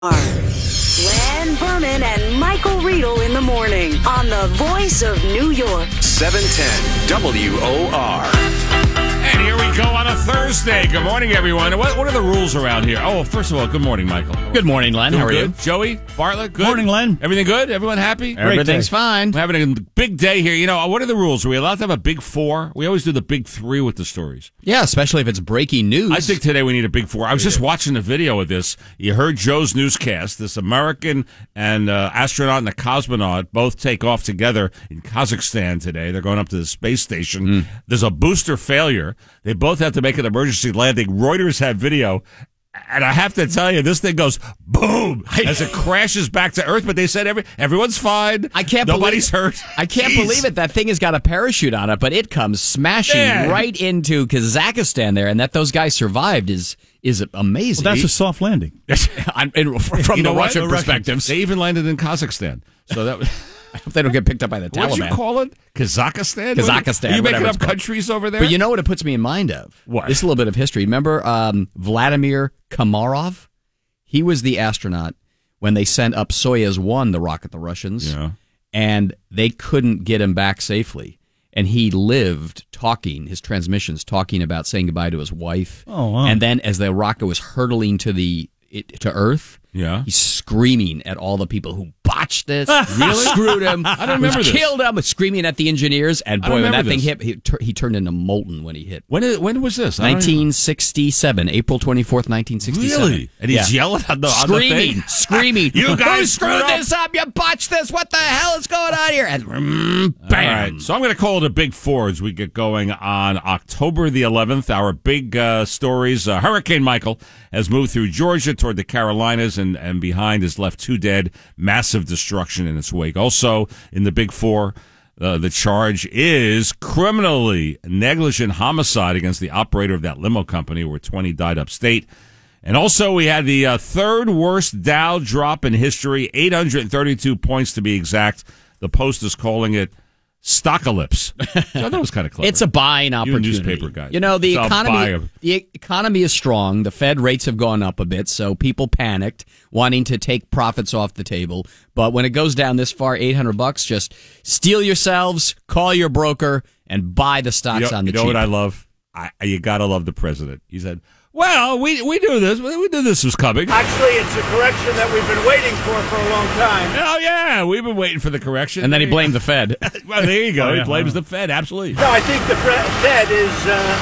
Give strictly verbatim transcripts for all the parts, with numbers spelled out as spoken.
Len Berman and Michael Riedel in the morning on the Voice of New York. seven ten W O R. And here we go on a Thursday. Good morning, everyone. What, what are the rules around here? Oh, first of all, good morning, Michael. Good morning, Len. Doing How are good? you? Joey, Bartlett, good? Morning, Len. Everything good? Everyone happy? Everything's fine. We're having a big day here. You know, what are the rules? Are we allowed to have a big four? We always do the big three with the stories. Yeah, especially if it's breaking news. I think today we need a big four. I was just watching the video of this. You heard Joe's newscast. This American and uh, astronaut and a cosmonaut both take off together in Kazakhstan today. They're going up to the space station. Mm. There's a booster failure. They both have to make an emergency landing. Reuters had video. And I have to tell you, this thing goes boom as it crashes back to Earth. But they said every everyone's fine. I can't Nobody's believe, hurt. I can't Jeez. believe it. That thing has got a parachute on it, but it comes smashing Yeah. right into Kazakhstan there, and that those guys survived is is amazing. Well, that's a soft landing. I'm- and from You know the what? Russian The perspective, They even landed in Kazakhstan. So that was. I hope they don't get picked up by the What'd you Taliban. call it? Kazakhstan? Kazakhstan, Are you making whatever up it's called. countries over there? But you know what it puts me in mind of? What? This is a little bit of history. Remember um, Vladimir Komarov? He was the astronaut when they sent up Soyuz one, the rocket, the Russians, Yeah. and they couldn't get him back safely. And he lived talking, his transmissions, talking about saying goodbye to his wife. Oh, wow. And then as the rocket was hurtling to the it, to Earth, Yeah. he's screaming at all the people who botched this, Really? screwed him, I don't remember this. killed him, screaming at the engineers. And I don't boy, when that remember thing this. hit, he, tur- he turned into molten when he hit. When is, when was this? I don't nineteen sixty-seven, April twenty-fourth, nineteen even- sixty-seven. Really? And he's Yeah. yelling on the, on the Screaming, thing? screaming. You guys Who screwed screwed up. this up? You botched this. What the hell is going on here? And mm, All bam. right. So I'm going to call it a big four as we get going on October the eleventh. Our big uh, stories. Uh, Hurricane Michael has moved through Georgia toward the Carolinas and, and behind has left two dead. Massive destruction in its wake. Also in the big four, uh, the charge is criminally negligent homicide against the operator of that limo company where twenty died upstate. And also, we had the uh, third worst Dow drop in history, eight hundred thirty-two points to be exact. The Post is calling it Stockalypse. So I thought it was kind of clever. It's a buying opportunity. newspaper guys. You know, the It's a buy economy of- the economy is strong. The Fed rates have gone up a bit, so people panicked, wanting to take profits off the table. But when it goes down this far, eight hundred bucks, just steal yourselves, call your broker, and buy the stocks you know, on the you know cheap. what I love? I, you got to love the president. He said, well, we we knew this. We knew this was coming. Actually, it's a correction that we've been waiting for for a long time. Oh, yeah, we've been waiting for the correction. And then he blamed the Fed. Well, there you go. Oh, he yeah. blames the Fed. Absolutely. No, I think the Fre- Fed is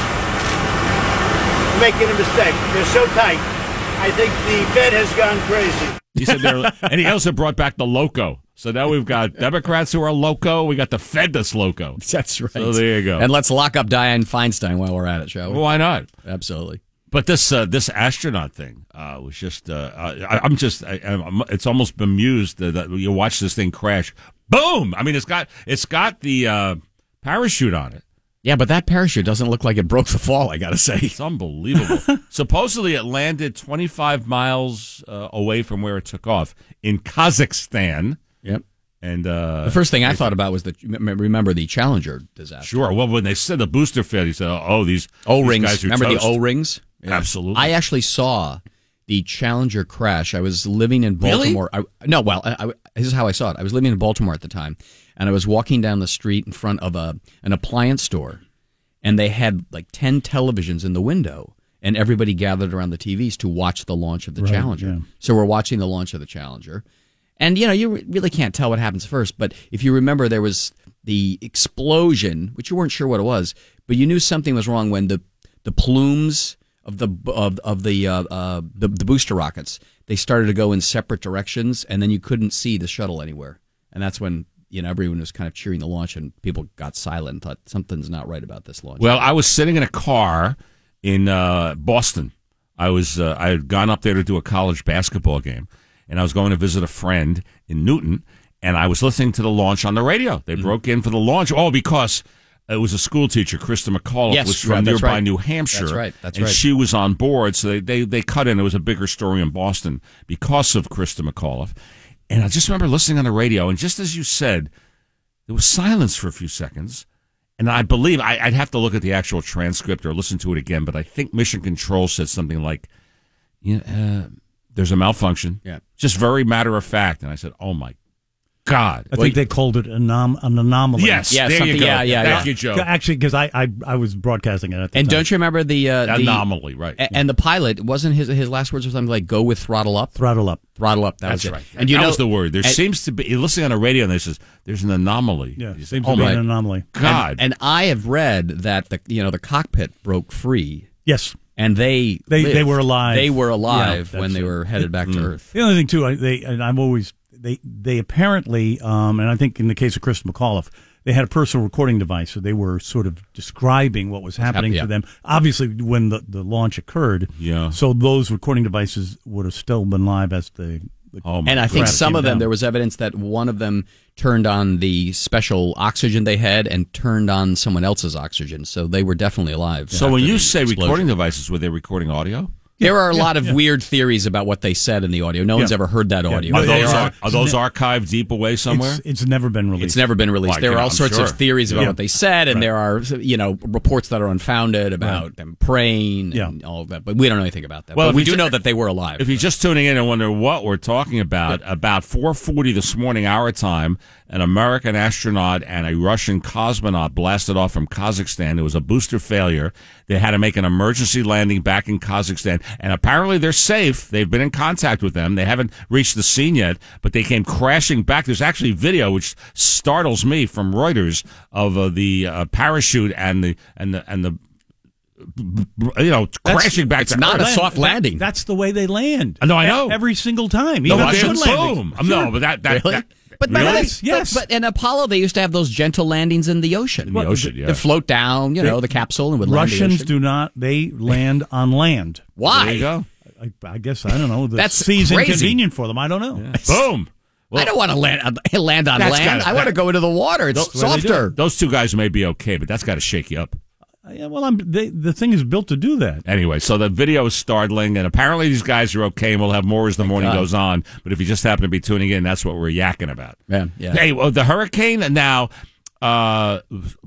uh, making a mistake. They're so tight. I think the Fed has gone crazy. He said they're, and he also brought back the loco. So now we've got Democrats who are loco. We got the Fed that's loco. That's right. So there you go. And let's lock up Dianne Feinstein while we're at it, shall we? Well, why not? Absolutely. But this uh, this astronaut thing uh, was just uh, I, I'm just I, I'm, it's almost bemused that, that you watch this thing crash. Boom! I mean, it's got it's got the uh, parachute on it. Yeah, but that parachute doesn't look like it broke the fall, I got to say. It's unbelievable. Supposedly, it landed twenty-five miles uh, away from where it took off in Kazakhstan. Yep. And uh, The first thing I thought about was the remember the Challenger disaster. sure. Well, when they said the booster failed, you said, "Oh, these O-rings. These guys are Remember toast. the O-rings? Absolutely. I actually saw the Challenger crash. I was living in Baltimore. I, no, well, I, I, this is how I saw it. I was living in Baltimore at the time, and I was walking down the street in front of a an appliance store, and they had like ten televisions in the window, and everybody gathered around the T Vs to watch the launch of the Right, Challenger. yeah. So we're watching the launch of the Challenger. And, you know, you re- really can't tell what happens first, but if you remember, there was the explosion, which you weren't sure what it was, but you knew something was wrong when the, the plumes of the of, of the, uh, uh, the the booster rockets, they started to go in separate directions, and then you couldn't see the shuttle anywhere. And that's when, you know, everyone was kind of cheering the launch, and people got silent and thought something's not right about this launch. Well, I was sitting in a car in uh, Boston. I was uh, I had gone up there to do a college basketball game, and I was going to visit a friend in Newton, and I was listening to the launch on the radio. They mm-hmm. broke in for the launch. Oh, because it was a school teacher, Krista McAuliffe, yes, was from right, nearby right. New Hampshire. That's right. That's and right. she was on board, so they, they, they cut in. It was a bigger story in Boston because of Krista McAuliffe. And I just remember listening on the radio, and just as you said, there was silence for a few seconds. And I believe, I, I'd have to look at the actual transcript or listen to it again, but I think Mission Control said something like, "Yeah, uh, there's a malfunction. Yeah. just very matter of fact. And I said, "Oh my God!" I think they called it anom- an anomaly. Yes, Yeah, there something- you go. yeah, yeah, Thank yeah. you, Joe. Actually, because I, I I was broadcasting it at the And time. don't you remember the uh, the Anomaly, right? a- And the pilot wasn't his his last words were something like "Go with throttle up." Throttle up. Throttle up. That That's was it. right. And you that know was the word. There and- seems to be. You're listening on the radio, and they says there's an anomaly. Yeah, You seems say, to oh be my an anomaly. God! And I have read that the you know the cockpit broke free, Yes. and they They- lived. they were alive. They were alive Yeah, when that's they it. were headed back to Earth. The other thing too, I, they and I'm always they they apparently, um, and I think in the case of Chris McAuliffe, they had a personal recording device, so they were sort of describing what was happening yeah. to them. Obviously, when the, the launch occurred, Yeah. So those recording devices would have still been live as the. the Oh my And I think craft some came of them, down. there was evidence that one of them turned on the special oxygen they had and turned on someone else's oxygen. So they were definitely alive. So after when you the say explosion. recording devices, were they recording audio? There are a lot of weird theories about what they said in the audio. No one's Yeah. ever heard that Yeah. audio. Are They those are- are, are those archived deep away somewhere? It's, it's never been released. It's never been released. Like, there you are know, all I'm sorts sure. of theories about Yeah. what they said, and Right. there are you know reports that are unfounded about Right. them praying Yeah. and all of that. But we don't know anything about that. Well, Well, if we you do ju- know that they were alive. If you're just tuning in and wonder what we're talking about, about four forty this morning, our time, an American astronaut and a Russian cosmonaut blasted off from Kazakhstan. It was a booster failure. They had to make an emergency landing back in Kazakhstan, and apparently they're safe. They've been in contact with them. They haven't reached the scene yet, but they came crashing back. There's actually video which startles me from Reuters of uh, the uh, parachute and the and the and the you know crashing back it's to not Earth. a soft That- landing. That's the way they land. No, I know. E- Every single time. No, Even I the should good landings. boom. Um, No, but that that, Really? that But, really? but, Yes, yes. but, but in Apollo, they used to have those gentle landings in the ocean. in the ocean, yeah. They float down, you know, They- the capsule and would land in the Russians ocean. do not. They land on land. Why? There you go. I, I guess I don't know. The That's sea's crazy. inconvenient for them. I don't know. Boom. I don't want to land land on That's land. gotta- I want to that- go into the water. It's That's what they do. softer. Those two guys may be okay, but that's got to shake you up. Yeah, well, I'm, they, the thing is built to do that. Anyway, so the video is startling, and apparently these guys are okay, and we'll have more as the morning God. goes on. But if you just happen to be tuning in, that's what we're yakking about. Yeah, yeah. Hey, well, the hurricane now, uh,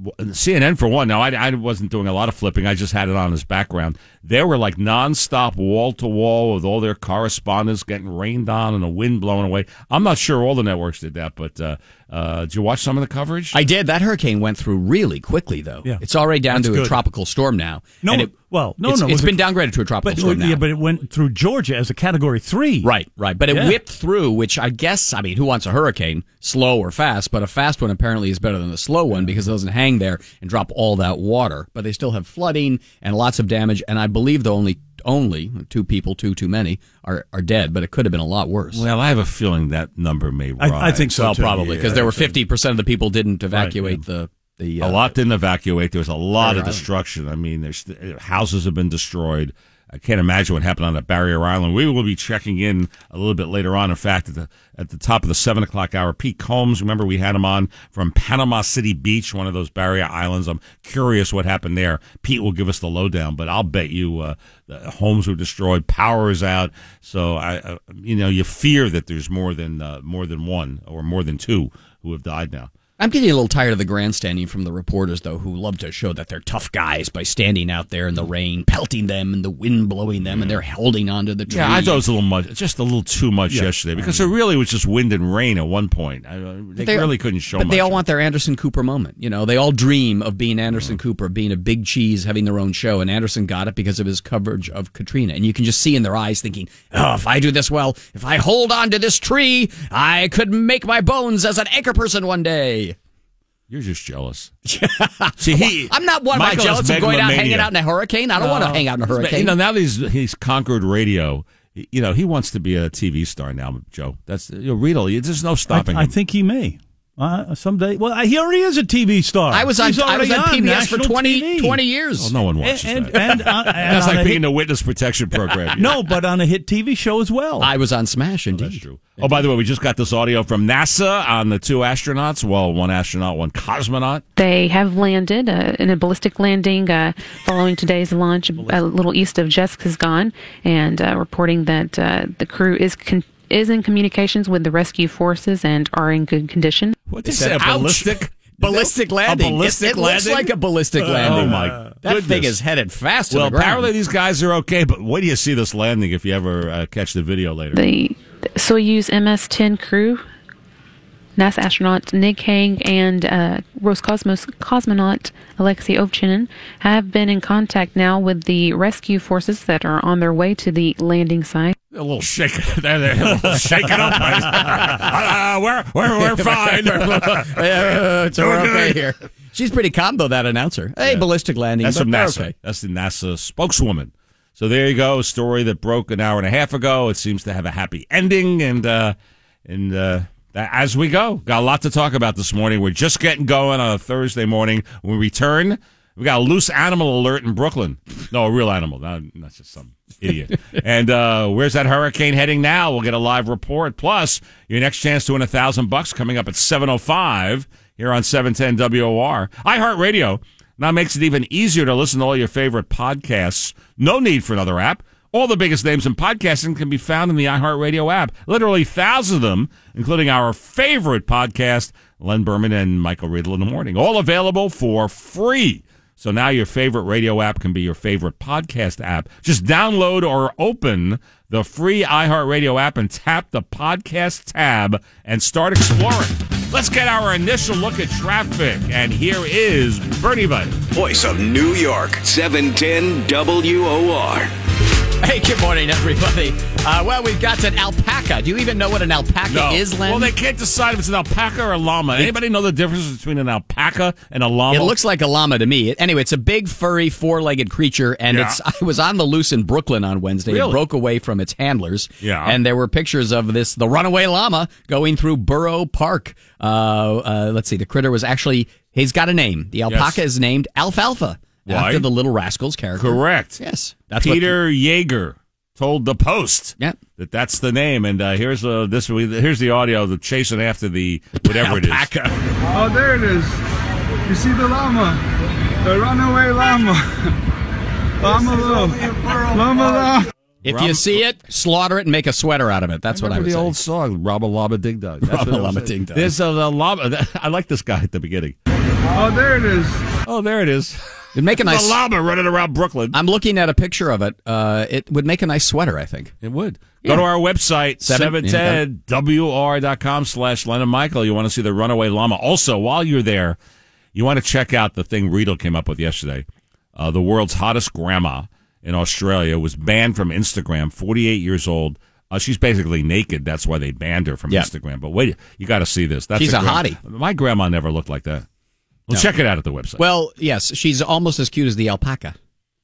C N N for one. Now, I, I wasn't doing a lot of flipping. I just had it on as background. They were like nonstop, wall to wall, with all their correspondents getting rained on and the wind blowing away. I'm not sure all the networks did that, but uh, uh, did you watch some of the coverage? I did. That hurricane went through really quickly, though. Yeah. It's already down That's to a good. tropical storm now. No, And it, well, no, it's, no, it It's was been downgraded to a tropical But storm now. yeah, but it went through Georgia as a Category Three. Right, right. But it Yeah. whipped through, which I guess, I mean, who wants a hurricane? Slow or fast? But a fast one apparently is better than a slow one because it doesn't hang there and drop all that water. But they still have flooding and lots of damage. And I believe the only only two people, two too many, are, are dead. But it could have been a lot worse. Well, I have a feeling that number may rise. I, I think so. well, too. probably because Yeah. there were fifty percent of the people didn't evacuate yeah. the the. A Uh, lot didn't evacuate. There was a lot Barrier of Island. destruction. I mean, there's houses have been destroyed. I can't imagine what happened on that Barrier Island. We will be checking in a little bit later on. In fact, at the at the top of the seven o'clock hour, Pete Combs, remember we had him on from Panama City Beach, one of those Barrier Islands. I'm curious what happened there. Pete will give us the lowdown, but I'll bet you uh, the homes were destroyed, power is out. So I, uh, you know, you fear that there's more than uh, more than one or more than two who have died now. I'm getting a little tired of the grandstanding from the reporters, though, who love to show that they're tough guys by standing out there in the rain, pelting them, and the wind blowing them, and they're holding onto the tree. Yeah, I thought it was a little much, just a little too much yesterday because it really was just wind and rain at one point. I, uh, they, They- really couldn't show But much. they all want their Anderson Cooper moment. You know, they all dream of being Anderson Cooper, being a big cheese, having their own show. And Anderson got it because of his coverage of Katrina. And you can just see in their eyes thinking, oh, if I do this well, if I hold on to this tree, I could make my bones as an anchor person one day. You're just jealous. See, he. I'm not one. Am I Michael jealous is of going out megalomania. hanging out in a hurricane? I don't want to hang out in a hurricane. You know, now that he's he's conquered radio. You know, he wants to be a T V star now, Joe. That's you know, Riedel. There's no stopping I, I him. think he may. Uh, someday. Well, he already is a T V star. I was on, He's I was already on P B S for national twenty, T V. twenty years. Well, no one watches And, that. and, and, uh, and That's on like a being hit, in the witness protection program. no, but on a hit T V show as well. I was on Smash, indeed. That's true. Oh, by the way, we just got this audio from NASA on the two astronauts. Well, one astronaut, one cosmonaut. They have landed uh, in a ballistic landing uh, following today's launch a little east of Jeskisgan, and uh, reporting that uh, the crew is con- is in communications with the rescue forces and are in good condition. What They did said, say? A "Ouch." ballistic? Ballistic landing. A ballistic it, it looks landing? like a ballistic landing. Oh, my That goodness. thing is headed fast to Well, the ground. apparently these guys are okay, but wait till you see this landing if you ever uh, catch the video later. The Soyuz M S ten crew, NASA astronauts Nick Hague and uh, Roscosmos cosmonaut Alexei Ovchinin have been in contact now with the rescue forces that are on their way to the landing site. A little shake, they're, they're a little shaken up. uh, we're, we're, we're fine. uh, it's we're okay here. She's pretty calm, though, that announcer. Hey, yeah. ballistic landing. That's but from NASA. Okay. That's the NASA spokeswoman. So there you go, a story that broke an hour and a half ago. It seems to have a happy ending, and uh, and uh, as we go, got a lot to talk about this morning. We're just getting going on a Thursday morning. When we return, we got a loose animal alert in Brooklyn. No, a real animal, not, not just some idiot. And uh, where's that hurricane heading now? We'll get a live report. Plus, your next chance to win a thousand bucks coming up at seven oh five here on seven ten W O R. iHeartRadio now makes it even easier to listen to all your favorite podcasts. No need for another app. All the biggest names in podcasting can be found in the iHeartRadio app. Literally thousands of them, including our favorite podcast, Len Berman and Michael Riedel in the Morning. All available for free. So now your favorite radio app can be your favorite podcast app. Just download or open the free iHeartRadio app and tap the podcast tab and start exploring. Let's get our initial look at traffic. And here is Bernie Buddy. Voice of New York, seven ten W O R. Hey, good morning, everybody. Uh, well, we've got an alpaca. Do you even know what an alpaca no. is, Len? Well, they can't decide if it's an alpaca or a llama. Anybody know the difference between an alpaca and a llama? It looks like a llama to me. Anyway, it's a big, furry, four-legged creature, and yeah. it's. I was on the loose in Brooklyn on Wednesday. Really? It broke away from its handlers, yeah. and there were pictures of this, the runaway llama, going through Borough Park. Uh, uh, let's see, the critter was actually, he's got a name. The alpaca yes. is named Alfalfa, Why? after the Little Rascals character. Correct. Yes. That's Peter what, Yeager told the Post yeah. that that's the name, and uh, here's uh, this. Here's the audio. The chasing after the whatever it is. Oh, there it is. You see the llama, the runaway llama, llama llama, llama llama. If you see it, slaughter it and make a sweater out of it. That's I what I would the say. The old song, Rabba Lama Ding Dong. Rabba Lama Ding Dong. There's a, a llama. I like this guy at the beginning. Oh, there it is. Oh, there it is. It'd make a nice the llama running around Brooklyn. I'm looking at a picture of it. Uh, it would make a nice sweater, I think. It would. Yeah. Go to our website, Seven, seven ten W O R dot com slash Len and Michael. You want to see the runaway llama. Also, while you're there, you want to check out the thing Riedel came up with yesterday. Uh, the world's hottest grandma in Australia was banned from Instagram, forty-eight years old. Uh, she's basically naked. That's why they banned her from yeah. Instagram. But wait, you got to see this. That's She's a, a gra- hottie. My grandma never looked like that. Well, no. Check it out at the website. Well, yes, she's almost as cute as the alpaca.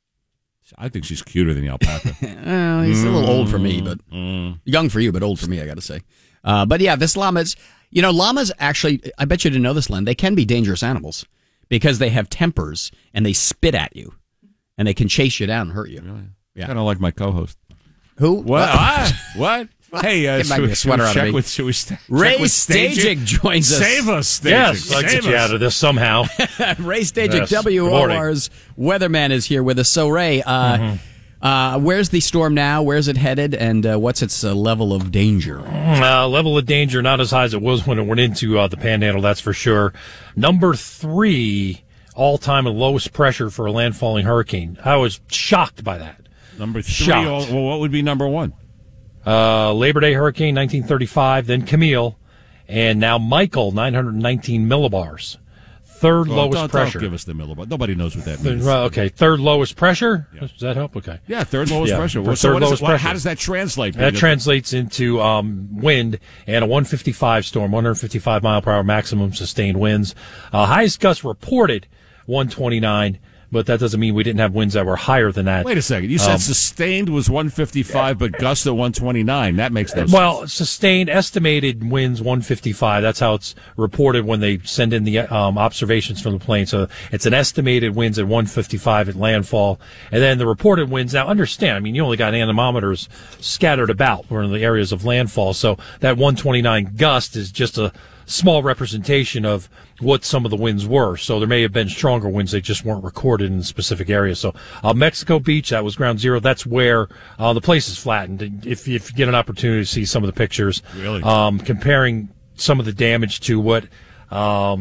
I think she's cuter than the alpaca. Well, he's mm. a little old for me, but mm. young for you, but old for me, I got to say. Uh, but yeah, this llama's, you know, llamas actually, I bet you didn't know this, Len, they can be dangerous animals because they have tempers and they spit at you and they can chase you down and hurt you. Really? Yeah. Kind of like my co-host. Who? What? What? What? Hey, uh, should we, should we check with, should we st- Ray check with Stagik joins us. Save us, Stagik. Yes, I'll get us. you out of this somehow. Ray Stagik, yes. W O R's weatherman, is here with us. So, Ray, uh, mm-hmm. uh, where's the storm now? Where's it headed? And uh, what's its uh, level of danger? Uh, level of danger, not as high as it was when it went into uh, the Panhandle, that's for sure. Number three, all-time lowest pressure for a landfalling hurricane. I was shocked by that. Number three, all, well, what would be number one? Uh, Labor Day hurricane, nineteen thirty-five, then Camille, and now Michael, nine hundred nineteen millibars. Third well, lowest don't, pressure. Don't give us the millibar. Nobody knows what that means. Well, okay, third lowest pressure. Yeah. Does that help? Okay. Yeah, third lowest yeah, pressure. Well, third so what lowest it, pressure. How does that translate? That translates into um, wind and a one fifty-five storm, one fifty-five mile per hour maximum sustained winds. Uh, highest gust reported, one twenty-nine. But that doesn't mean we didn't have winds that were higher than that. Wait a second. You said um, sustained was one fifty-five, but gust at one twenty-nine. That makes no sense. Well, sustained estimated winds one fifty-five. That's how it's reported when they send in the um, observations from the plane. So it's an estimated winds at one fifty-five at landfall. And then the reported winds. Now, understand, I mean, you only got anemometers scattered about in the areas of landfall. So that one twenty-nine gust is just a small representation of what some of the winds were. So there may have been stronger winds, they just weren't recorded in specific areas. So uh, Mexico Beach, that was ground zero. That's where uh, the place is flattened. If, if you get an opportunity to see some of the pictures, really, um, comparing some of the damage to what um,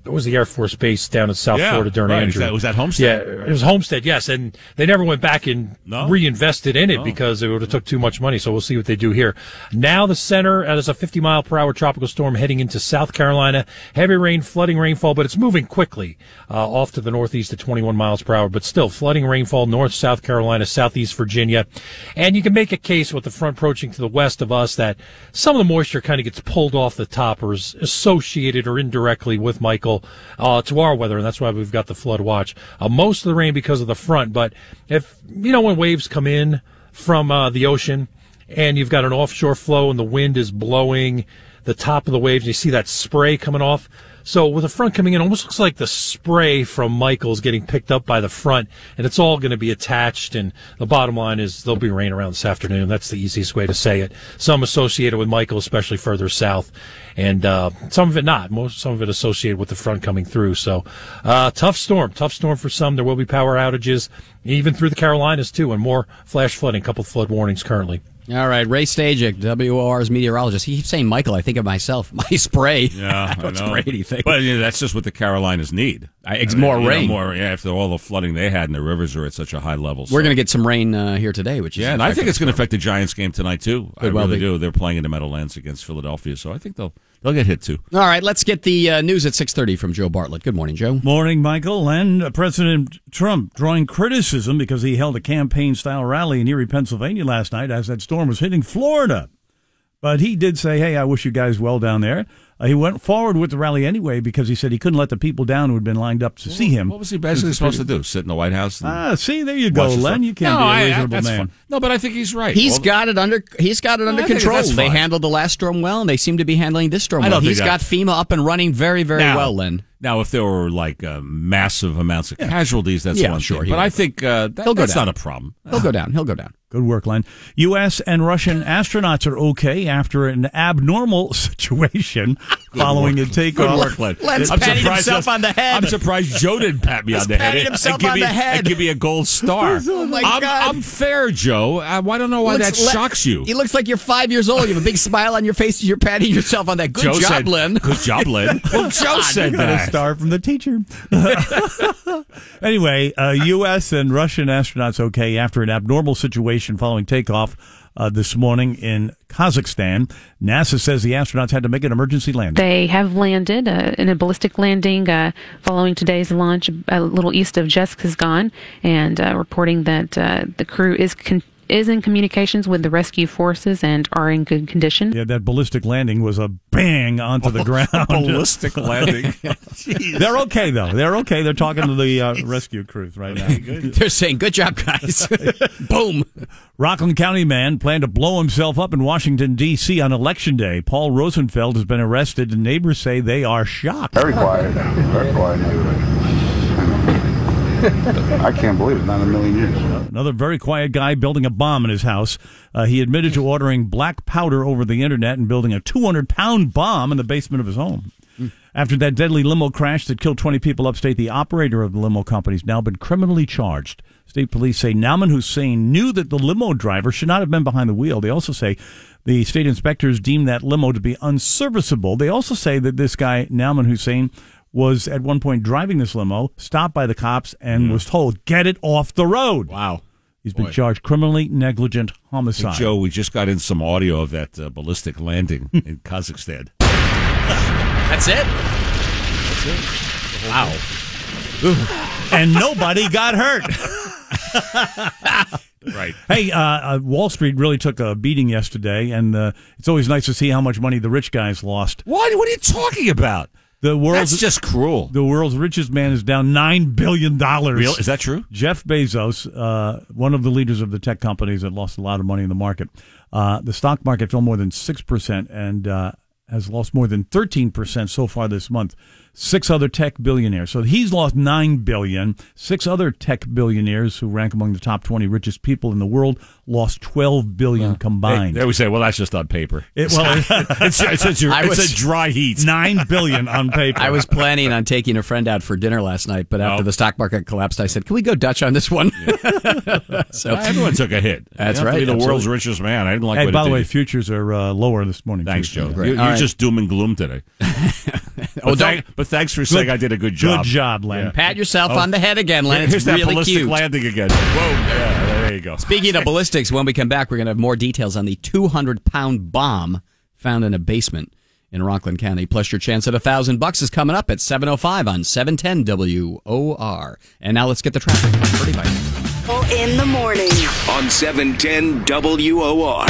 it was the Air Force Base down in South Yeah, Florida during right. Andrew. That- was that Homestead? Yeah, it was Homestead, yes. And they never went back and No? reinvested in it No. because it would have took too much money. So we'll see what they do here. Now the center as a fifty mile per hour tropical storm heading into South Carolina. Heavy rain, flooding rainfall, but it's moving quickly uh, off to the northeast at twenty-one miles per hour. But still, flooding rainfall, north South Carolina, southeast Virginia. And you can make a case with the front approaching to the west of us that some of the moisture kind of gets pulled off the top or is associated or indirectly with Michael uh, to our weather, and that's why we've got the flood watch. Uh, most of the rain because of the front, but if, you know, when waves come in from uh, the ocean and you've got an offshore flow and the wind is blowing the top of the waves, and you see that spray coming off. So with the front coming in, it almost looks like the spray from Michael's getting picked up by the front, and it's all going to be attached. And the bottom line is there'll be rain around this afternoon. That's the easiest way to say it. Some associated with Michael, especially further south, and uh, some of it not. Most some of it associated with the front coming through. So uh, tough storm, tough storm for some. There will be power outages, even through the Carolinas too, and more flash flooding. A couple flood warnings currently. All right, Ray Stajic, W O R's meteorologist. He keeps saying Michael. I think of myself. My spray. Yeah, I That's know. great. He thinks. But you know, that's just what the Carolinas need. I- it's I mean, more you know, rain. more, yeah, after all the flooding they had, and the rivers are at such a high level. We're so- going to get some rain uh, here today, which is Yeah, and I think affecting it's going to the storm. affect the Giants game tonight too. I Could well really be. do. They're playing in the Meadowlands against Philadelphia, so I think they'll they'll get hit too. All right, let's get the uh, news at six thirty from Joe Bartlett. Good morning, Joe. Morning, Michael. And uh, President Trump drawing criticism because he held a campaign-style rally in Erie, Pennsylvania last night as that storm was hitting Florida. But he did say, hey, I wish you guys well down there. Uh, he went forward with the rally anyway because he said he couldn't let the people down who had been lined up to see him. What was he basically supposed to do? Sit in the White House? And Ah, see, there you go, watch the Len. storm? You can't no, be a I- I- reasonable that's man. fine. No, but I think he's right. He's All the- got it under. He's got it No, under I think control. that's They fine. handled the last storm well, and they seem to be handling this storm I well. don't think He's that- got FEMA up and running very, very Now- well, Len. Now, if there were like uh, massive amounts of casualties, that's Yeah, one sure, thing. he But will. I think uh, that, He'll go that's down. not a problem. He'll go down. He'll go down. Good work, Len. U S and Russian astronauts are okay after an abnormal situation following a takeoff. Good work, Len. Len's I'm patting surprised himself that- on the head. I'm surprised Joe didn't pat me He's on the head. patting and himself give on me, the head. And give me a gold star. Oh, my I'm, God. I'm fair, Joe. I, I don't know why that Looks le- shocks you. He looks like you're five years old. You have a big smile on your face as you're patting yourself on that. Good Joe job, said, Len. Good job, Len. Well, Joe said Got a that. star from the teacher. Anyway, uh, U S and Russian astronauts okay after an abnormal situation following takeoff uh, this morning in Kazakhstan. NASA says the astronauts had to make an emergency landing. They have landed uh, in a ballistic landing uh, following today's launch a little east of Zhezkazgan, and uh, reporting that uh, the crew is con- is in communications with the rescue forces and are in good condition. Yeah, that ballistic landing was a bang onto the ground. Ballistic landing. They're okay, though. They're okay. They're talking to the uh, rescue crews right now. They're saying, good job, guys. Boom. Rockland County man planned to blow himself up in Washington, D C on Election Day. Paul Rosenfeld has been arrested, and neighbors say they are shocked. Very quiet. Very quiet neighborhood. I can't believe it. Not in a million years. Another very quiet guy building a bomb in his house. Uh, he admitted to ordering black powder over the internet and building a two hundred pound bomb in the basement of his home. Mm. After that deadly limo crash that killed twenty people upstate, the operator of the limo company has now been criminally charged. State police say Nauman Hussein knew that the limo driver should not have been behind the wheel. They also say the state inspectors deemed that limo to be unserviceable. They also say that this guy, Nauman Hussein, was at one point driving this limo, stopped by the cops, and mm. was told, get it off the road. Wow. He's been Boy. charged criminally negligent homicide. Hey, Joe, we just got in some audio of that uh, ballistic landing in Kazakhstan. That's it? That's it. Wow. And nobody got hurt. Right. Hey, uh, uh, Wall Street really took a beating yesterday, and uh, it's always nice to see how much money the rich guys lost. What? What are you talking about? The world's That's just cruel. The world's richest man is down nine billion dollars. Real? Is that true? Jeff Bezos, uh, one of the leaders of the tech companies that lost a lot of money in the market. Uh, the stock market fell more than six percent and uh, has lost more than thirteen percent so far this month. Six other tech billionaires. So he's lost nine billion dollars. Six other tech billionaires who rank among the top twenty richest people in the world lost twelve billion dollars combined. Hey, there we say, well, that's just on paper. It, well, it's, it's, it's, a, I it's was- a dry heat. nine billion dollars on paper. I was planning on taking a friend out for dinner last night, but after Oh. the stock market collapsed, I said, can we go Dutch on this one? so Uh, Everyone took a hit. That's you have right, To be the absolutely. world's richest man. I didn't like Hey, what by it the did. way, futures are uh, lower this morning. Thanks, too. Joe. Great. You, you're All right. just doom and gloom today. But, thank, but thanks for saying I did a good job. Good job, Len. Yeah. Pat yourself Oh. on the head again, Len. It's Here's that really ballistic cute. landing again. Whoa. Yeah, there you go. Speaking of ballistics, when we come back, we're going to have more details on the two hundred pound bomb found in a basement in Rockland County. Plus, your chance at a thousand bucks is coming up at seven oh five on seven ten W O R. And now let's get the traffic. Pretty bite. In the morning. On seven ten W O R.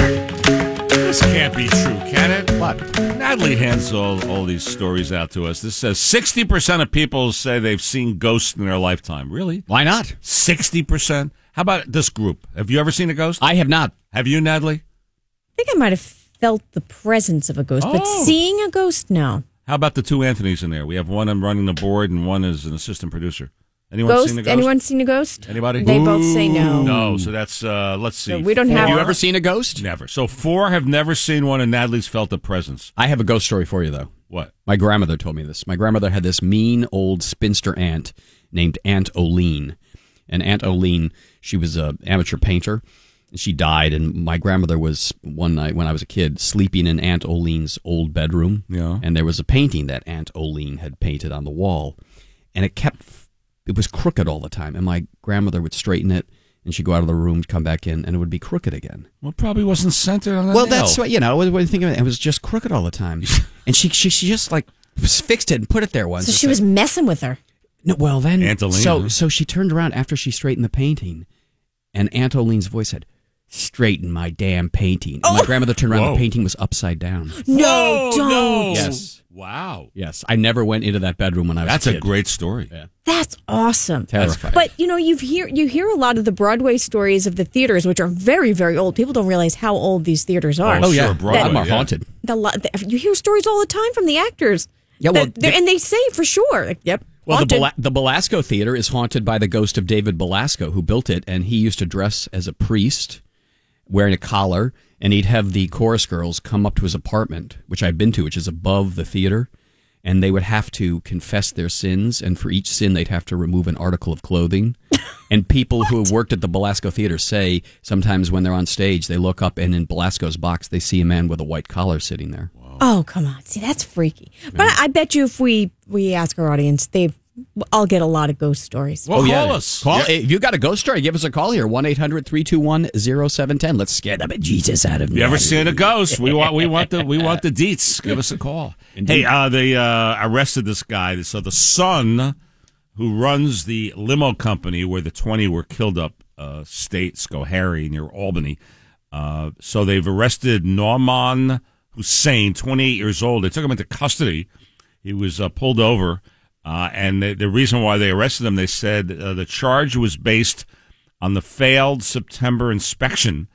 This can't be true, can it? What? Natalie hands all, all these stories out to us. This says sixty percent of people say they've seen ghosts in their lifetime. Really? Why not? sixty percent? How about this group? Have you ever seen a ghost? I have not. Have you, Natalie? I think I might have felt the presence of a ghost, but Oh. seeing a ghost, no. How about the two Anthonys in there? We have one running the board and one is an assistant producer. Anyone Ghost? seen a ghost? Anyone seen a ghost? Anybody? They both say no. No, so that's, uh, let's see. So we don't Four- have- Have you ever seen a ghost? Never. So four have never seen one and Natalie's felt a presence. I have a ghost story for you, though. What? My grandmother told me this. My grandmother had this mean old spinster aunt named Aunt Oline. And Aunt Oline, she was an amateur painter. And she died, and my grandmother was, one night when I was a kid, sleeping in Aunt Oline's old bedroom. Yeah. And there was a painting that Aunt Oline had painted on the wall. And it kept, it was crooked all the time. And my grandmother would straighten it, and she'd go out of the room, come back in, and it would be crooked again. Well, it probably wasn't centered on that. Well, that's what, you know, what do you think of it? It was just crooked all the time. And she, she, she just, like, fixed it and put it there once. So It's she like- was messing with her. No, well, then, Aunt Oline, so huh? so she turned around after she straightened the painting, and Aunt Oline's voice said, "Straighten my damn painting." And my grandmother turned around, Whoa. the painting was upside down. No, don't. no. Yes. Wow. Yes, I never went into that bedroom when I was That's a a kid. great story. Yeah. That's awesome. Terrifying. But you know, you hear you hear a lot of the Broadway stories of the theaters, which are very, very old. People don't realize how old these theaters are. Oh, yeah. sure, Broadway, Some are yeah. haunted. The, lo- the, you hear stories all the time from the actors. Yeah, well, that they're- the- and they say for sure, like, yep. Well, the, haunted. Bela- the Belasco Theater is haunted by the ghost of David Belasco, who built it, and he used to dress as a priest, wearing a collar, and he'd have the chorus girls come up to his apartment, which I've been to, which is above the theater, and they would have to confess their sins, and for each sin they'd have to remove an article of clothing. And people who have worked at the Belasco Theater say sometimes when they're on stage, they look up, and in Belasco's box, they see a man with a white collar sitting there. Oh, come on. See, that's freaky. But I, I bet you if we, we ask our audience, they I'll get a lot of ghost stories. Well, Oh, call yeah. us. Call, Yeah. If you got a ghost story, give us a call here. one eight hundred three two one oh seven one oh. Let's scare the bejesus out of me. You ever seen a ghost? We want we want the we want the deets. Give us a call. Indeed. Hey, uh, they uh, arrested this guy. So the son who runs the limo company where the twenty were killed up, uh, state Schoharie near Albany. Uh, so they've arrested Nauman Hussein, twenty-eight years old. They took him into custody. He was uh, pulled over. Uh, and the, the reason why they arrested him, they said uh, the charge was based on the failed September inspection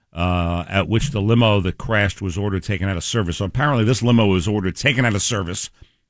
uh, at which the limo that crashed was ordered taken out of service. So apparently this limo was ordered taken out of service,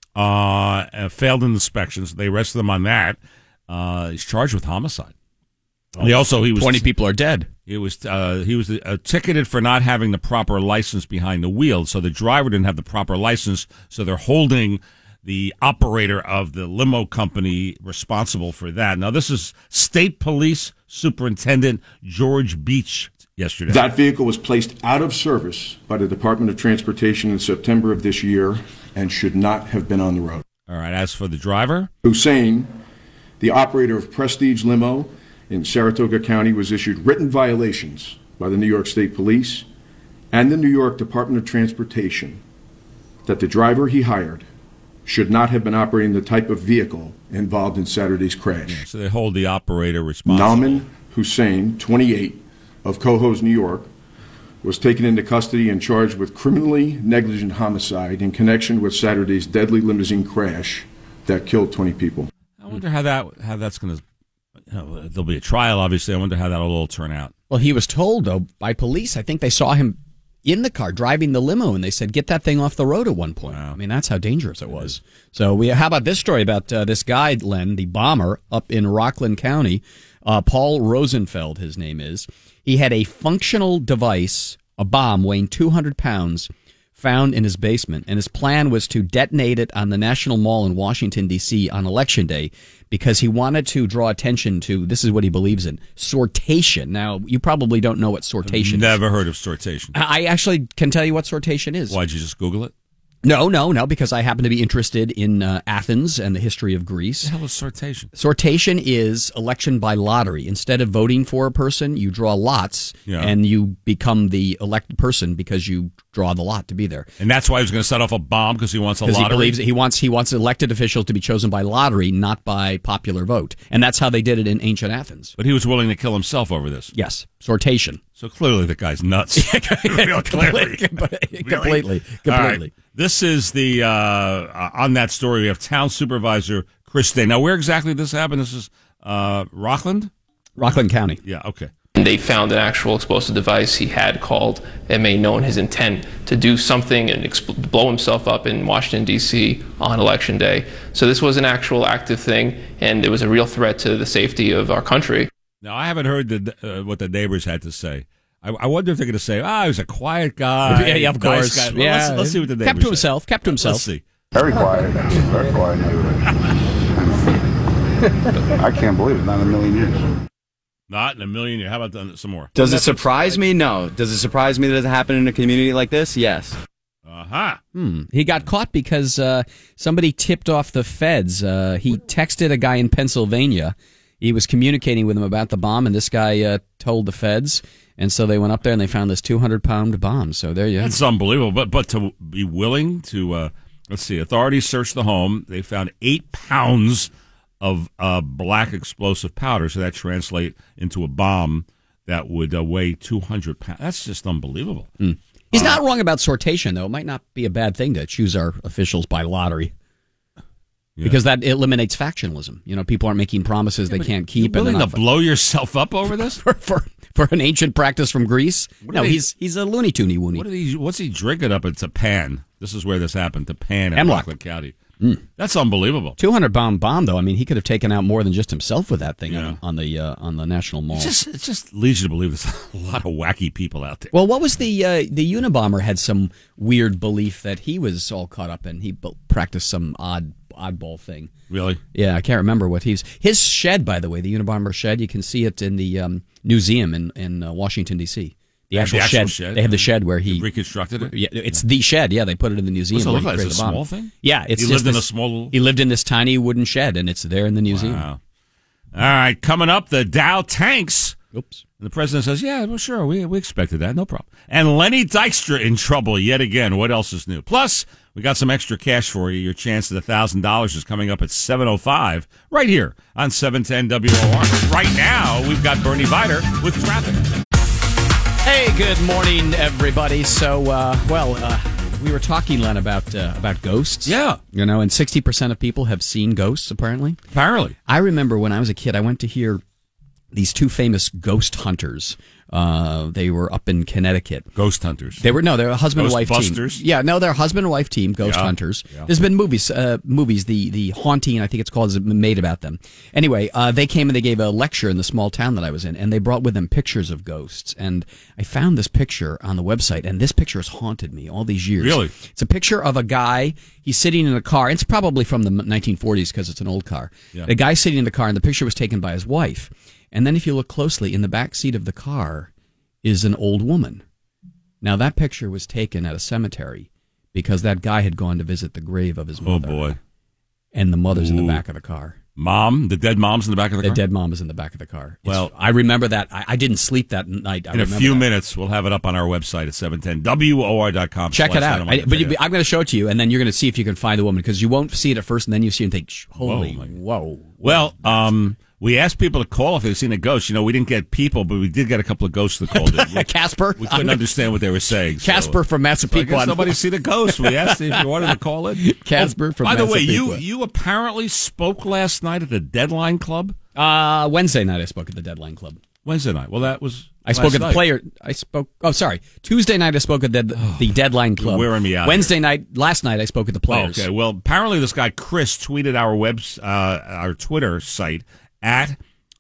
uh, and failed inspections. They arrested him on that. Uh, he's charged with homicide. And he also he was twenty people are dead. He was uh, he was uh, ticketed for not having the proper license behind the wheel. So the driver didn't have the proper license. So they're holding the operator of the limo company responsible for that. Now, this is State Police Superintendent George Beach yesterday. That vehicle was placed out of service by the Department of Transportation in September of this year and should not have been on the road. All right, as for the driver? Hussein, the operator of Prestige Limo in Saratoga County, was issued written violations by the New York State Police and the New York Department of Transportation that the driver he hired should not have been operating the type of vehicle involved in Saturday's crash. So they hold the operator responsible. Nauman Hussein, twenty-eight, of Cohoes, New York, was taken into custody and charged with criminally negligent homicide in connection with Saturday's deadly limousine crash that killed twenty people. I wonder how that how that's going to. You know, there'll be a trial, obviously. I wonder how that'll all turn out. Well, he was told, though, by police. I think they saw him in the car driving the limo, and they said, get that thing off the road at one point. Wow. I mean, that's how dangerous it was. So we how about this story about uh, this guy, Len, the bomber up in Rockland County, uh, Paul Rosenfeld, his name is. He had a functional device, a bomb weighing two hundred pounds, found in his basement, and his plan was to detonate it on the National Mall in Washington, D C on Election Day because he wanted to draw attention to, this is what he believes in, sortation. Now, you probably don't know what sortation is. Never heard of sortation. I actually can tell you what sortation is. Why'd you just Google it? No, no, no, because I happen to be interested in uh, Athens and the history of Greece. What the hell is sortation? Sortation is election by lottery. Instead of voting for a person, you draw lots, Yeah. and you become the elected person because you draw the lot to be there. And that's why he was going to set off a bomb, because he wants a Because lottery. he believes he wants he wants elected officials to be chosen by lottery, not by popular vote, and that's how they did it in ancient Athens. But he was willing to kill himself over this. Yes, sortation. So clearly the guy's nuts. Real clearly. completely, Really? completely. All right. This is the, uh, uh, on that story, we have Town Supervisor Chris Day. Now, where exactly this happened? This is uh, Rockland? Rockland County. Yeah, okay. They found an actual explosive device. He had called and made known his intent to do something and expl- blow himself up in Washington, D C on Election Day. So this was an actual active thing, and it was a real threat to the safety of our country. Now, I haven't heard the, uh, what the neighbors had to say. I, I wonder if they're going to say, ah, he was a quiet guy. Yeah, yeah, of nice course. guy. Well, Yeah. let's, let's see what the neighbors Kept to say. himself, kept to himself. Let's see. Very quiet. Very quiet neighborhood. I can't believe it. Not in a million years. Not in a million years. How about the- some more? Does it surprise me? No. Does it surprise me that it happened in a community like this? Yes. Uh-huh. Hmm. He got caught because uh, somebody tipped off the feds. Uh, he texted a guy in Pennsylvania. He was communicating with him about the bomb, and this guy uh, told the feds. And so they went up there and they found this two hundred pound bomb. So there you go. It's unbelievable. But but to be willing to, uh, let's see, authorities searched the home. They found eight pounds of uh, black explosive powder. So that translates into a bomb that would uh, weigh two hundred pounds. That's just unbelievable. Mm. He's not wrong about sortation, though. It might not be a bad thing to choose our officials by lottery. Yeah. Because that eliminates factionalism. You know, people aren't making promises yeah, they can't keep. You're willing and to blow yourself up over this? for, for for an ancient practice from Greece? What No, they, he's he's a Looney Toony woony. What are he, what's he drinking up at Tapan? This is where this happened, Tapan in Hemlock. Rockland County. Mm. That's unbelievable. two hundred pound bomb, though. I mean, he could have taken out more than just himself with that thing Yeah. on, on the uh, on the National Mall. It just, it just leads you to believe there's a lot of wacky people out there. Well, what was the uh, the Unabomber had some weird belief that he was all caught up in. He b- practiced some odd oddball thing. Really? Yeah, I can't remember what he's. His shed, by the way, the Unabomber shed. You can see it in the um, museum in in uh, Washington D C. The actual, the actual shed, shed. They have the shed where he They reconstructed it. Yeah, it's the shed. Yeah, they put it in the museum. What's it where look he like? created It's the a bomb. small thing? Yeah, it's He just lived in this- a small- He lived in this tiny wooden shed, and it's there in the museum. Wow. All right, coming up, the Dow tanks. Oops. And the president says, yeah, well, sure, we we expected that, no problem. And Lenny Dykstra in trouble yet again. What else is new? Plus, we got some extra cash for you. Your chance at one thousand dollars is coming up at seven oh five right here on seven ten W O R. Right now, we've got Bernie Vider with traffic. Hey, good morning, everybody. So, uh, well, uh, we were talking, Len, about uh, about ghosts. Yeah. You know, and sixty percent of people have seen ghosts, apparently. Apparently. I remember when I was a kid, I went to hear these two famous ghost hunters. Uh, they were up in Connecticut. Ghost hunters. They were no, they're a husband and wife team. Ghostbusters? Yeah, no, they're a husband and wife team. Ghost Yeah. hunters. Yeah. There's been movies, uh, movies. The the Haunting, I think it's called, has been made about them. Anyway, uh, they came and they gave a lecture in the small town that I was in, and they brought with them pictures of ghosts. And I found this picture on the website, and this picture has haunted me all these years. Really? It's a picture of a guy. He's sitting in a car. It's probably from the nineteen forties because it's an old car. Yeah. A guy sitting in the car, and the picture was taken by his wife. And then if you look closely, in the back seat of the car is an old woman. Now, that picture was taken at a cemetery because that guy had gone to visit the grave of his mother. Oh, boy. And the mother's in the Ooh. back of the car. Mom? The dead mom's in the back of the, The car? dead mom is in the back of the car. It's- Well- I remember that. I, I didn't sleep that night. I In a remember few that. minutes, we'll have it up on our website at seven ten W O R dot com. Check it out. I, but you, I'm going to show it to you, and then you're going to see if you can find the woman, because you won't see it at first, and then you see it and think, "Sh- holy, Whoa, my- whoa. Well, um, we asked people to call if they've seen a ghost. You know, we didn't get people, but we did get a couple of ghosts that called in. We, Casper? we couldn't understand what they were saying. so- Casper from So I Massapequa. guess nobody's seen a ghost. We asked if you wanted to call it. Casper Oh, from By the way, you Massapequa. you apparently spoke last night at the Deadline Club. Uh, Wednesday night I spoke at the Deadline Club. Wednesday night. Well, that was. I spoke last at the night. player. I spoke. Oh, sorry. Tuesday night I spoke at the, the Deadline Club. You're wearing me out Wednesday night, last night I spoke at the players. Okay. Well, apparently this guy Chris tweeted our webs, uh, our Twitter site at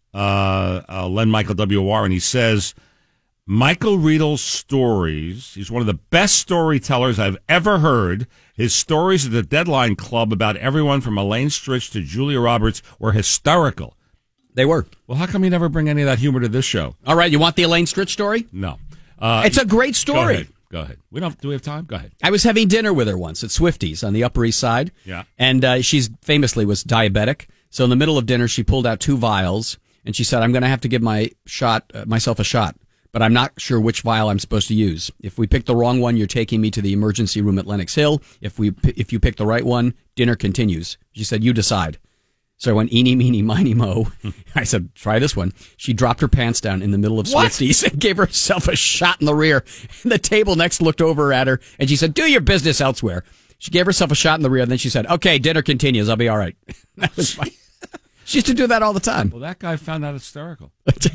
uh, uh, Len Michael W R, and he says Michael Riedel's stories. He's one of the best storytellers I've ever heard. His stories at the Deadline Club about everyone from Elaine Stritch to Julia Roberts were hysterical. They were. Well, how come you never bring any of that humor to this show? All right, you want the Elaine Stritch story? No. Uh, It's a great Go story. ahead. Go ahead. We don't. Do we have time? Go ahead. I was having dinner with her once at Swifties on the Upper East Side. Yeah. And uh, she's famously was diabetic. So in the middle of dinner, she pulled out two vials and she said, "I'm going to have to give my shot uh, myself a shot, but I'm not sure which vial I'm supposed to use. If we pick the wrong one, you're taking me to the emergency room at Lenox Hill. If we if you pick the right one, dinner continues." She said, "You decide." So I went, eeny, meeny, miny, mo. I said, "Try this one." She dropped her pants down in the middle of What? Swifties and gave herself a shot in the rear. And the table next looked over at her, and she said, "Do your business elsewhere." She gave herself a shot in the rear, and then she said, "Okay, dinner continues. I'll be all right." That was fine. She used to do that all the time. Well, that guy found that hysterical.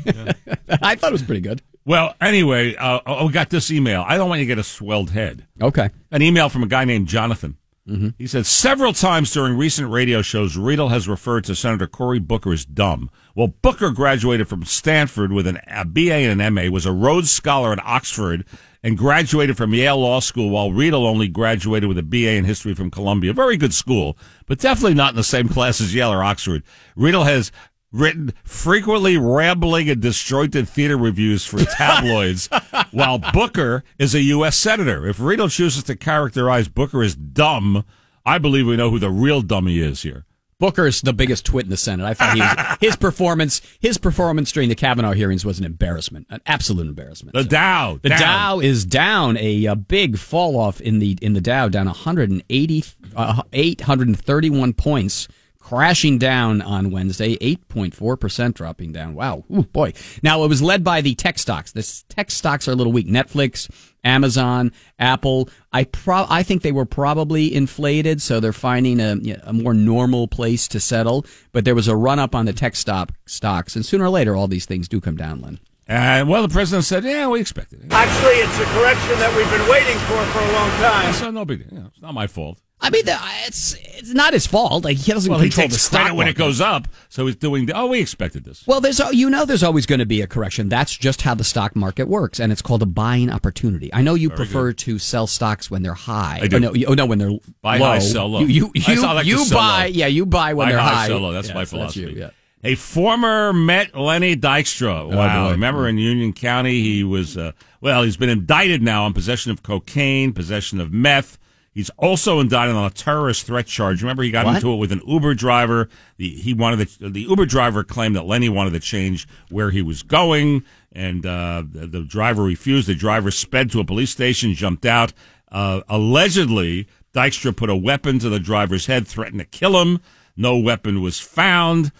I thought it was pretty good. Well, anyway, uh, oh, we got this email. I don't want you to get a swelled head. Okay. An email from a guy named Jonathan. Mm-hmm. He said, several times during recent radio shows, Riedel has referred to Senator Cory Booker as dumb. Well, Booker graduated from Stanford with an, a B A and an M A, was a Rhodes Scholar at Oxford, and graduated from Yale Law School, while Riedel only graduated with a B A in history from Columbia. Very good school, but definitely not in the same class as Yale or Oxford. Riedel has written frequently rambling and disjointed theater reviews for tabloids, while Booker is a U S senator. If Riedel chooses to characterize Booker as dumb, I believe we know who the real dummy is here. Booker's the biggest twit in the Senate. I thought he was, his performance, his performance during the Kavanaugh hearings was an embarrassment, an absolute embarrassment. The So, Dow, the down. Dow is down, a, a big fall off in the in the Dow, down one hundred eighty, uh, eight hundred thirty-one points. Crashing down on Wednesday, eight point four percent dropping down. Wow. Ooh, boy. Now, it was led by the tech stocks. The tech stocks are a little weak. Netflix, Amazon, Apple. I pro- I think they were probably inflated, so they're finding a, a more normal place to settle. But there was a run-up on the tech stock stocks, and sooner or later, all these things do come down, Len. And, well, the president said, yeah, we expected it. Actually, it's a correction that we've been waiting for for a long time. So no big deal. It's not my fault. I mean, the, it's it's not his fault. Like, he doesn't Well, he control the takes stock credit when it market. goes up, so he's doing the, oh, we expected this. Well, there's you know there's always going to be a correction. That's just how the stock market works, and it's called a buying opportunity. I know you Very prefer good. to sell stocks when they're high. I do. Oh, no, you- oh, no, when they're Buy low. high, sell low. You you I you, like to you sell buy low. yeah you buy when Buy they're high, high. sell low. That's Yes, my philosophy. you, yeah. A former Met Lenny Dykstra. Wow. boy. Remember in Union County, he was, uh, well, he's been indicted now on possession of cocaine, possession of meth. He's also indicted on a terrorist threat charge. Remember, he got What? into it with an Uber driver. The, he wanted the, the Uber driver claimed that Lenny wanted to change where he was going, and uh, the, the driver refused. The driver sped to a police station, jumped out. Uh, allegedly, Dykstra put a weapon to the driver's head, threatened to kill him. No weapon was found.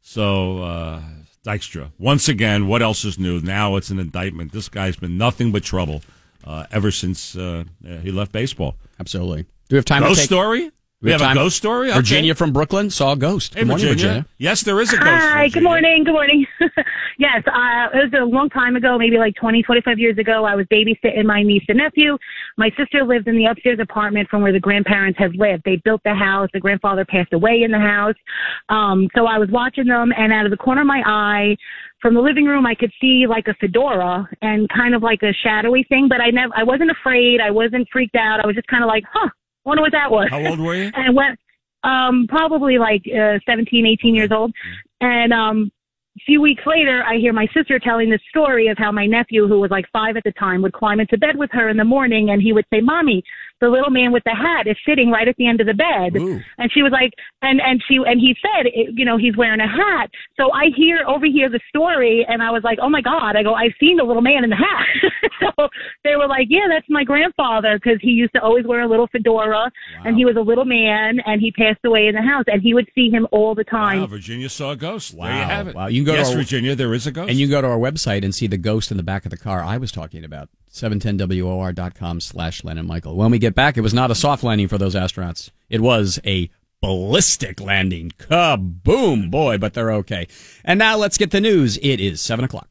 So, uh, Dykstra, once again, what else is new? Now it's an indictment. This guy's been nothing but trouble uh, ever since uh, he left baseball. Absolutely. Do we have time Ghost to take story? Do We have a time- ghost story? Okay. Virginia from Brooklyn saw a ghost. Hey, Good morning, Virginia. Virginia. Yes, there is a ghost. Hi, good Virginia. morning, good morning. Yes, uh, it was a long time ago, maybe like twenty, twenty-five years ago. I was babysitting my niece and nephew. My sister lived in the upstairs apartment from where the grandparents had lived. They built the house. The grandfather passed away in the house. Um, so I was watching them, and out of the corner of my eye, from the living room, I could see like a fedora and kind of like a shadowy thing, but I never, I wasn't afraid. I wasn't freaked out. I was just kind of like, huh, wonder what that was. How old were you? And I went, um, probably like uh, seventeen, eighteen years old. And um, a few weeks later, I hear my sister telling this story of how my nephew, who was like five at the time, would climb into bed with her in the morning, and he would say, "Mommy, the little man with the hat is sitting right at the end of the bed." Ooh. And she was like, and, and she, and he said, it, you know, he's wearing a hat. So I hear, overhear the story, and I was like, oh my God. I go, I've seen the little man in the hat. So they were like, yeah, that's my grandfather, because he used to always wear a little fedora, Wow. and he was a little man, and he passed away in the house, and he would see him all the time. Wow, Virginia saw a ghost. There you Wow. have it. Wow. You can go to yes, our- Virginia, there is a ghost. And you can go to our website and see the ghost in the back of the car I was talking about. seven ten W O R dot com slash Len and Michael. When we get back, it was not a soft landing for those astronauts. It was a ballistic landing. Kaboom, boy, but they're okay. And now let's get the news. It is seven o'clock.